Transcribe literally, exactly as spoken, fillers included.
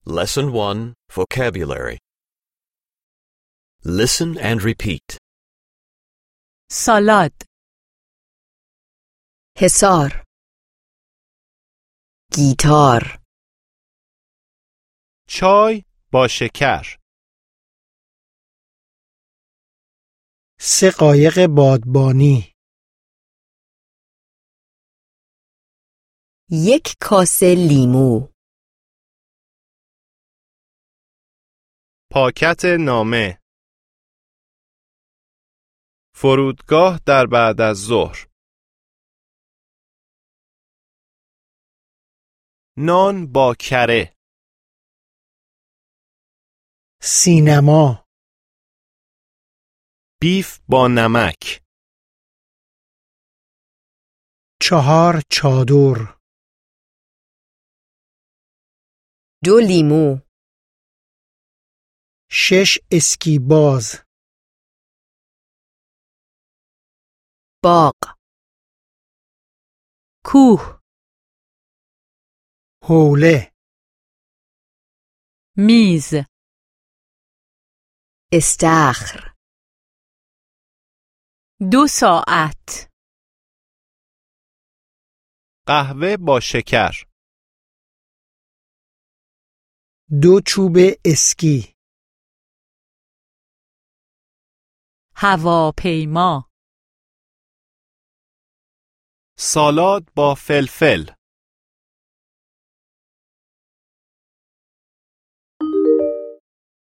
Lesson one, Vocabulary. Listen and repeat. سالاد حصار گیتار چای با شکر سه قایق بادبانی یک کاسه لیمو پاکت نامه فرودگاه در بعد از ظهر نان با کره سینما بیف با نمک چهار چادر دو لیمو شش اسکیباز باغ کوه حوله میز استخر دو ساعت قهوه با شکر دو چوب اسکی هواپیما سالاد با فلفل